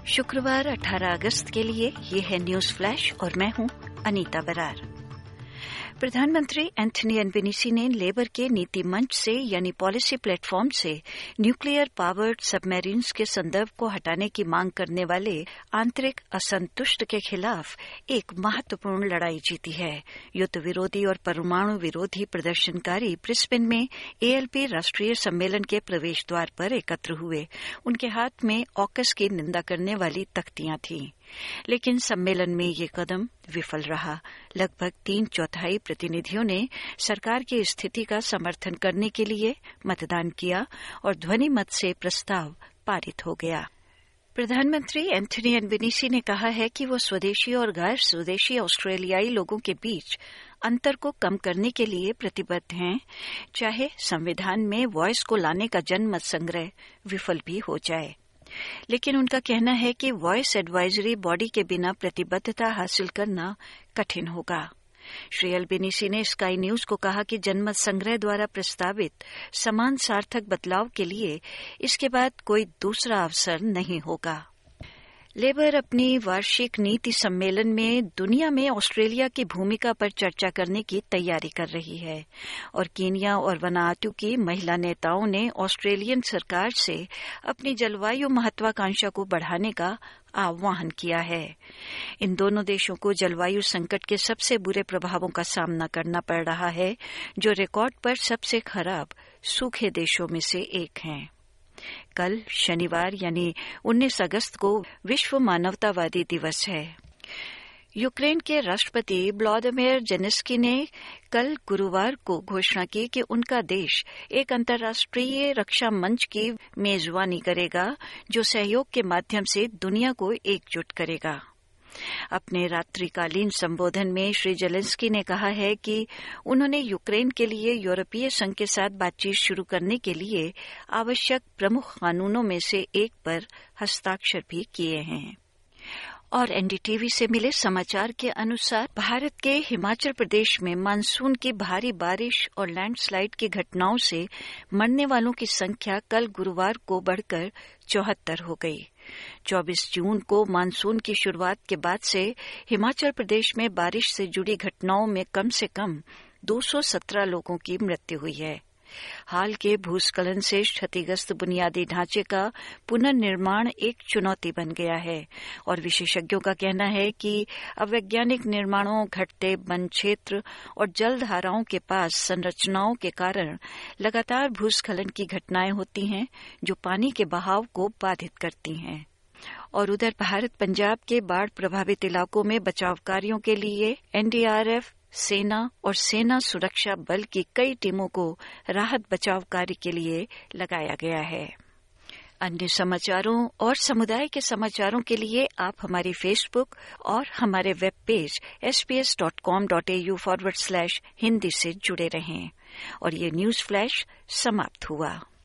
शुक्रवार 18 अगस्त के लिए ये है न्यूज फ्लैश और मैं हूं अनीता बरार। प्रधानमंत्री एंथनी अल्बनीज़ी ने लेबर के नीति मंच से यानी पॉलिसी प्लेटफॉर्म से न्यूक्लियर पावर्ड सबमरीन्स के संदर्भ को हटाने की मांग करने वाले आंतरिक असंतुष्ट के खिलाफ एक महत्वपूर्ण लड़ाई जीती है। युद्ध विरोधी और परमाणु विरोधी प्रदर्शनकारी ब्रिस्बेन में ALP राष्ट्रीय सम्मेलन के प्रवेश द्वार पर एकत्र हुए। उनके हाथ में ऑकस की निंदा करने वाली तख्तियां थीं। लेकिन सम्मेलन में ये कदम विफल रहा। लगभग 3/4 प्रतिनिधियों ने सरकार की स्थिति का समर्थन करने के लिए मतदान किया और ध्वनि मत से प्रस्ताव पारित हो गया। प्रधानमंत्री एंथनी अल्बनीज़ी ने कहा है कि वो स्वदेशी और गैर स्वदेशी ऑस्ट्रेलियाई लोगों के बीच अंतर को कम करने के लिए प्रतिबद्ध हैं, चाहे संविधान में वॉइस को लाने का जनमत संग्रह विफल भी हो जाए। लेकिन उनका कहना है कि वॉइस एडवाइजरी बॉडी के बिना प्रतिबद्धता हासिल करना कठिन होगा। श्री अल्बनीज़ी ने स्काई न्यूज को कहा कि जनमत संग्रह द्वारा प्रस्तावित समान सार्थक बदलाव के लिए इसके बाद कोई दूसरा अवसर नहीं होगा। लेबर अपनी वार्षिक नीति सम्मेलन में दुनिया में ऑस्ट्रेलिया की भूमिका पर चर्चा करने की तैयारी कर रही है और कीनिया और वनातु की महिला नेताओं ने ऑस्ट्रेलियन सरकार से अपनी जलवायु महत्वाकांक्षा को बढ़ाने का आह्वान किया है। इन दोनों देशों को जलवायु संकट के सबसे बुरे प्रभावों का सामना करना पड़ रहा है, जो रिकॉर्ड पर सबसे खराब सूखे देशों में से एक हैं। कल शनिवार यानी 19 अगस्त को विश्व मानवतावादी दिवस है। यूक्रेन के राष्ट्रपति व्लादिमीर ज़ेलेंस्की ने कल गुरुवार को घोषणा की कि उनका देश एक अंतर्राष्ट्रीय रक्षा मंच की मेजबानी करेगा, जो सहयोग के माध्यम से दुनिया को एकजुट करेगा। अपने रात्रिकालीन संबोधन में श्री ज़ेलेंस्की ने कहा है कि उन्होंने यूक्रेन के लिए यूरोपीय संघ के साथ बातचीत शुरू करने के लिए आवश्यक प्रमुख कानूनों में से एक पर हस्ताक्षर भी किए हैं। और NDTV से मिले समाचार के अनुसार भारत के हिमाचल प्रदेश में मानसून की भारी बारिश और लैंडस्लाइड की घटनाओं से मरने वालों की संख्या कल गुरुवार को बढ़कर 74 हो गई। 24 जून को मानसून की शुरुआत के बाद से हिमाचल प्रदेश में बारिश से जुड़ी घटनाओं में कम से कम 217 लोगों की मृत्यु हुई है। हाल के भूस्खलन से क्षतिग्रस्त बुनियादी ढांचे का पुनर्निर्माण एक चुनौती बन गया है और विशेषज्ञों का कहना है कि अवैज्ञानिक निर्माणों, घटते वन क्षेत्र और जलधाराओं के पास संरचनाओं के कारण लगातार भूस्खलन की घटनाएं होती हैं, जो पानी के बहाव को बाधित करती हैं। और उधर भारत पंजाब के बाढ़ प्रभावित इलाकों में बचाव कार्यों के लिए NDRF, सेना और सेना सुरक्षा बल की कई टीमों को राहत बचाव कार्य के लिए लगाया गया है। अन्य समाचारों और समुदाय के समाचारों के लिए आप हमारी फेसबुक और हमारे वेब पेज sbs.com.au/hindi से जुड़े रहें। और ये न्यूज फ्लैश समाप्त हुआ।